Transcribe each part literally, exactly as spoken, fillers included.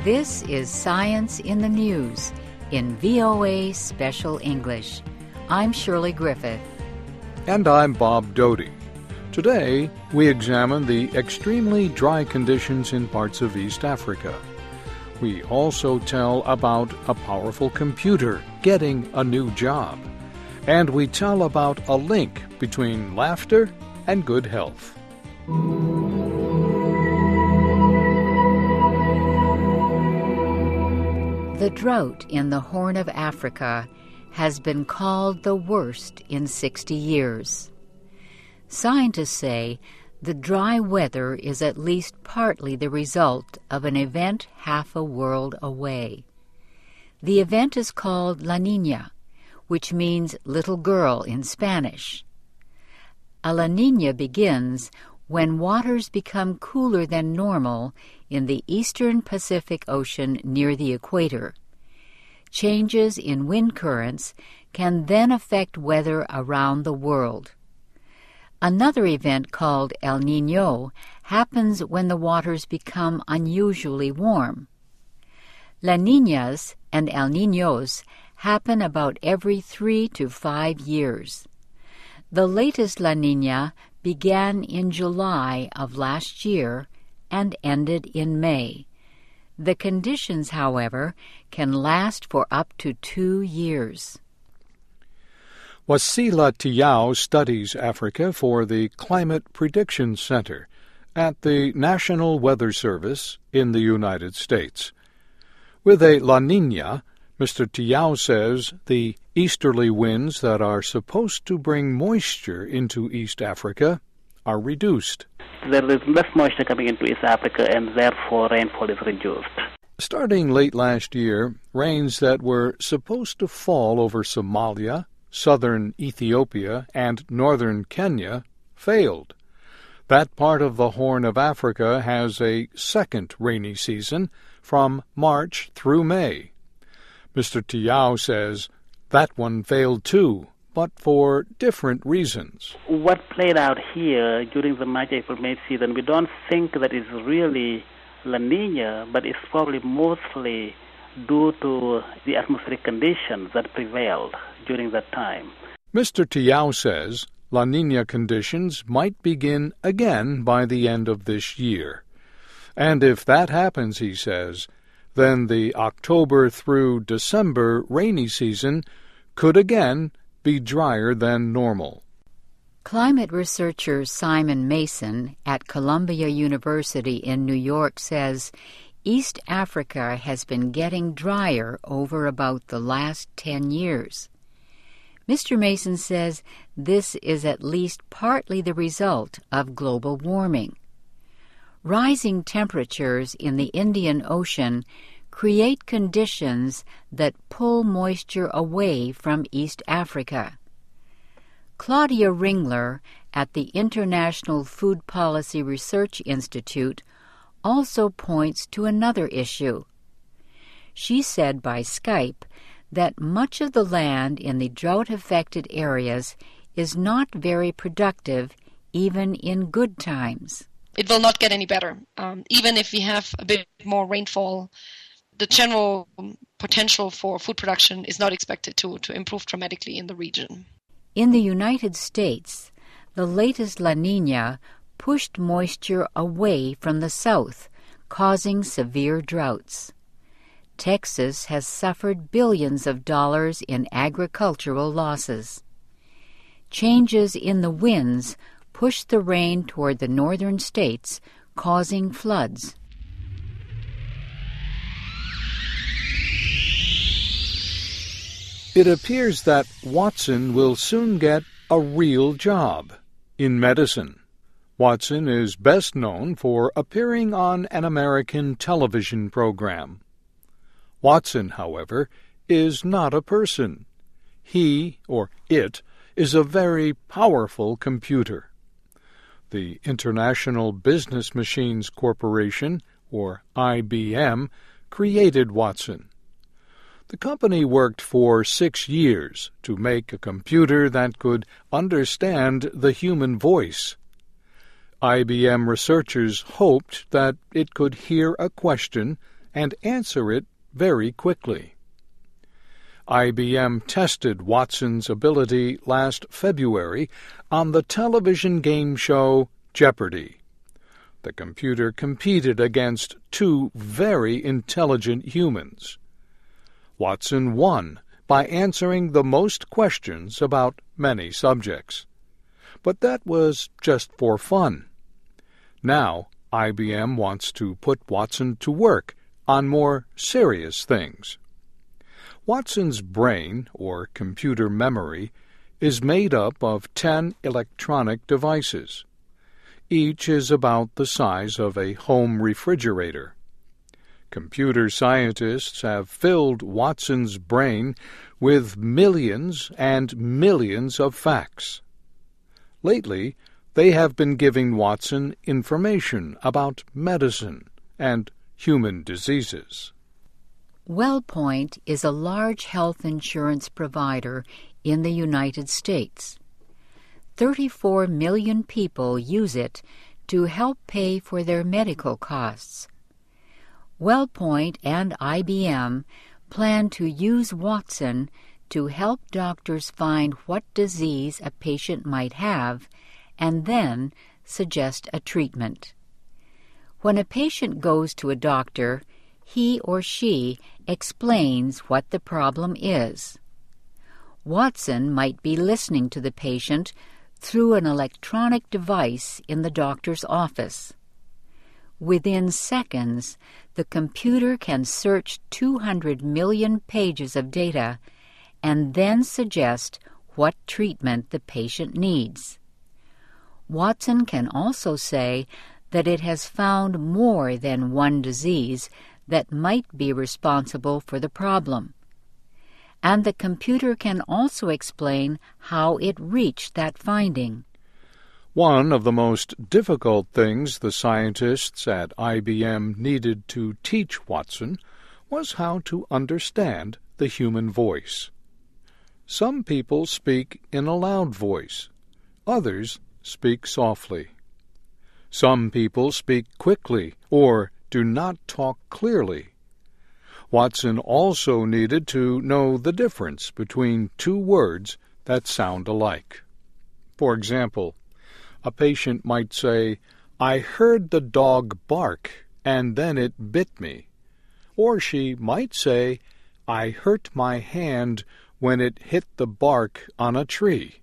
This is Science in the News in V O A Special English. I'm Shirley Griffith. And I'm Bob Doty. Today, we examine the extremely dry conditions in parts of East Africa. We also tell about a powerful computer getting a new job. And we tell about a link between laughter and good health. The drought in the Horn of Africa has been called the worst in sixty years. Scientists say the dry weather is at least partly the result of an event half a world away. The event is called La Niña, which means little girl in Spanish. A La Niña begins when waters become cooler than normal in the eastern Pacific Ocean near the equator. Changes in wind currents can then affect weather around the world. Another event called El Niño happens when the waters become unusually warm. La Niñas and El Niños happen about every three to five years. The latest La Niña began in July of last year and ended in May. The conditions, however, can last for up to two years. Wasila Tiao studies Africa for the Climate Prediction Center at the National Weather Service in the United States. With a La Niña, Mister Tiao says the easterly winds that are supposed to bring moisture into East Africa are reduced. There is less moisture coming into East Africa, and therefore rainfall is reduced. Starting late last year, rains that were supposed to fall over Somalia, southern Ethiopia, and northern Kenya failed. That part of the Horn of Africa has a second rainy season from March through May. Mister Tiao says that one failed too, but for different reasons. What played out here during the March, April, May season, we don't think that it's really La Niña, but it's probably mostly due to the atmospheric conditions that prevailed during that time. Mister Tiao says La Niña conditions might begin again by the end of this year. And if that happens, he says, then the October through December rainy season could again be drier than normal. Climate researcher Simon Mason at Columbia University in New York says East Africa has been getting drier over about the last ten years. Mister Mason says this is at least partly the result of global warming. Rising temperatures in the Indian Ocean create conditions that pull moisture away from East Africa. Claudia Ringler at the International Food Policy Research Institute also points to another issue. She said by Skype that much of the land in the drought-affected areas is not very productive even in good times. It will not get any better. Um, even if we have a bit more rainfall, the general potential for food production is not expected to, to improve dramatically in the region. In the United States, the latest La Niña pushed moisture away from the south, causing severe droughts. Texas has suffered billions of dollars in agricultural losses. Changes in the winds pushed the rain toward the northern states, causing floods. It appears that Watson will soon get a real job in medicine. Watson is best known for appearing on an American television program. Watson, however, is not a person. He, or it, is a very powerful computer. The International Business Machines Corporation, or I B M, created Watson. The company worked for six years to make a computer that could understand the human voice. I B M researchers hoped that it could hear a question and answer it very quickly. I B M tested Watson's ability last February on the television game show Jeopardy! The computer competed against two very intelligent humans. Watson won by answering the most questions about many subjects. But that was just for fun. Now, I B M wants to put Watson to work on more serious things. Watson's brain, or computer memory, is made up of ten electronic devices. Each is about the size of a home refrigerator. Computer scientists have filled Watson's brain with millions and millions of facts. Lately, they have been giving Watson information about medicine and human diseases. WellPoint is a large health insurance provider in the United States. thirty-four million people use it to help pay for their medical costs. WellPoint and I B M plan to use Watson to help doctors find what disease a patient might have and then suggest a treatment. When a patient goes to a doctor, he or she explains what the problem is. Watson might be listening to the patient through an electronic device in the doctor's office. Within seconds, the computer can search two hundred million pages of data and then suggest what treatment the patient needs. Watson can also say that it has found more than one disease that might be responsible for the problem. And the computer can also explain how it reached that finding. One of the most difficult things the scientists at I B M needed to teach Watson was how to understand the human voice. Some people speak in a loud voice. Others speak softly. Some people speak quickly or do not talk clearly. Watson also needed to know the difference between two words that sound alike. For example, a patient might say, "I heard the dog bark, and then it bit me." Or she might say, "I hurt my hand when it hit the bark on a tree."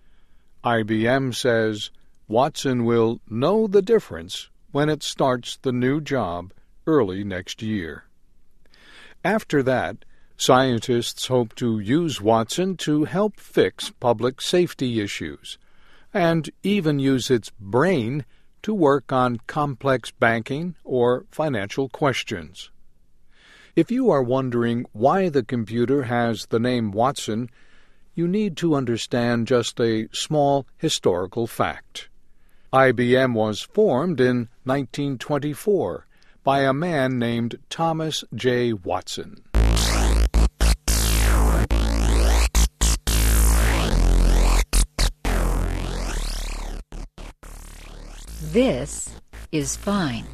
I B M says Watson will know the difference when it starts the new job early next year. After that, scientists hope to use Watson to help fix public safety issues, and even use its brain to work on complex banking or financial questions. If you are wondering why the computer has the name Watson, you need to understand just a small historical fact. I B M was formed in nineteen twenty-four by a man named Thomas J. Watson. This is fine.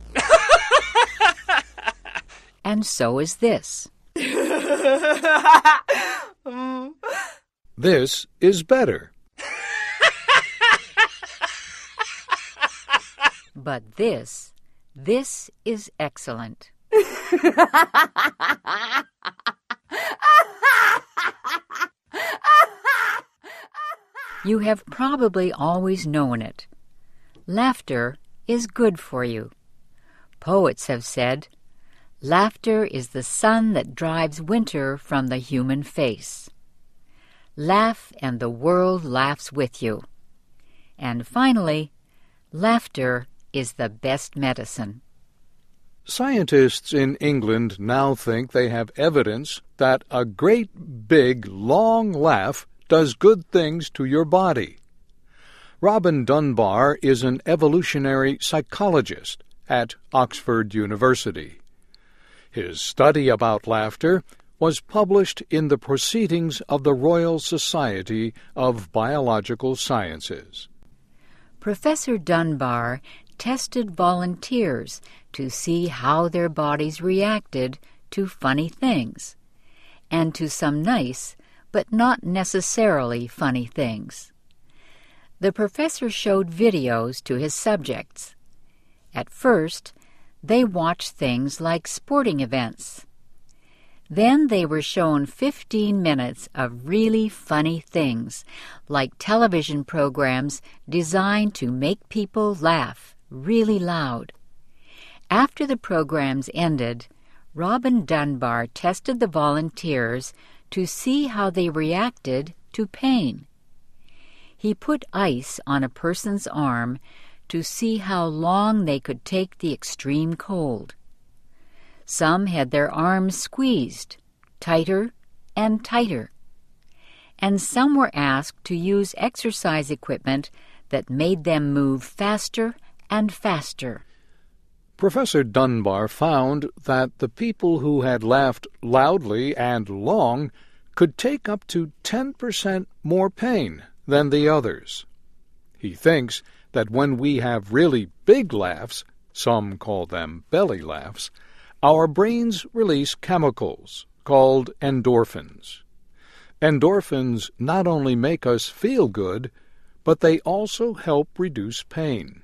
And so is this. This is better. But this, this is excellent. You have probably always known it. Laughter is good for you. Poets have said, "Laughter is the sun that drives winter from the human face." Laugh and the world laughs with you. And finally, laughter is the best medicine. Scientists in England now think they have evidence that a great big long laugh does good things to your body. Robin Dunbar is an evolutionary psychologist at Oxford University. His study about laughter was published in the Proceedings of the Royal Society of Biological Sciences. Professor Dunbar tested volunteers to see how their bodies reacted to funny things, and to some nice but not necessarily funny things. The professor showed videos to his subjects. At first, they watched things like sporting events. Then they were shown fifteen minutes of really funny things, like television programs designed to make people laugh really loud. After the programs ended, Robin Dunbar tested the volunteers to see how they reacted to pain. He put ice on a person's arm to see how long they could take the extreme cold. Some had their arms squeezed, tighter and tighter. And some were asked to use exercise equipment that made them move faster and faster. Professor Dunbar found that the people who had laughed loudly and long could take up to ten percent more pain than the others. He thinks that when we have really big laughs, some call them belly laughs, our brains release chemicals called endorphins. Endorphins not only make us feel good, but they also help reduce pain.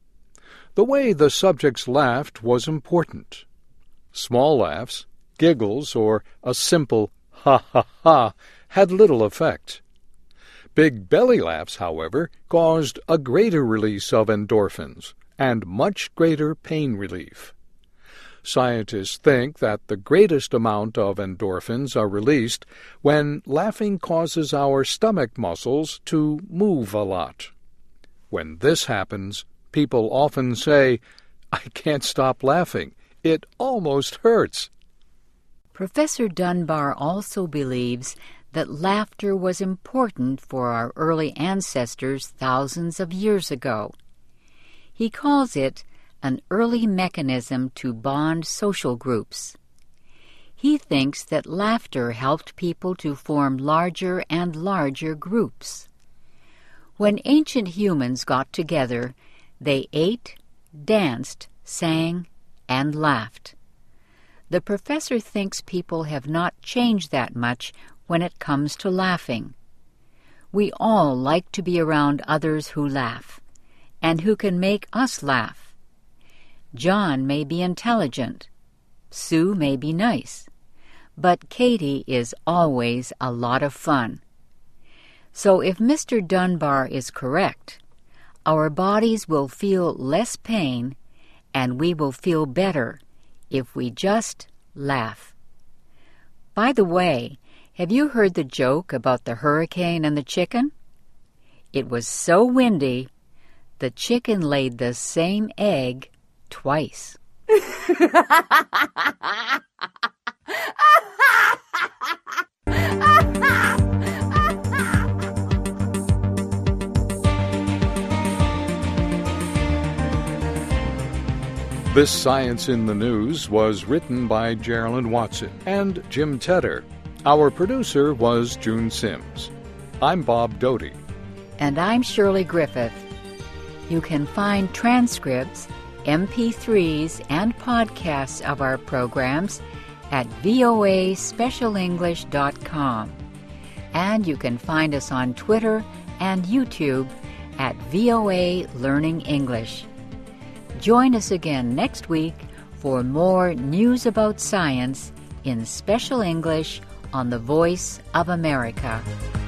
The way the subjects laughed was important. Small laughs, giggles, or a simple ha ha ha had little effect. Big belly laughs, however, caused a greater release of endorphins and much greater pain relief. Scientists think that the greatest amount of endorphins are released when laughing causes our stomach muscles to move a lot. When this happens, people often say, "I can't stop laughing. It almost hurts." Professor Dunbar also believes that laughter was important for our early ancestors thousands of years ago. He calls it an early mechanism to bond social groups. He thinks that laughter helped people to form larger and larger groups. When ancient humans got together, they ate, danced, sang, and laughed. The professor thinks people have not changed that much when it comes to laughing. We all like to be around others who laugh, and who can make us laugh. John may be intelligent, Sue may be nice, but Katie is always a lot of fun. So if Mister Dunbar is correct, our bodies will feel less pain, and we will feel better if we just laugh. By the way, have you heard the joke about the hurricane and the chicken? It was so windy, the chicken laid the same egg twice. This Science in the News was written by Geraldine Watson and Jim Tedder. Our producer was June Sims. I'm Bob Doty. And I'm Shirley Griffith. You can find transcripts, M P threes, and podcasts of our programs at V O A special english dot com. And you can find us on Twitter and YouTube at V O A Learning English. Join us again next week for more news about science in special English on the Voice of America.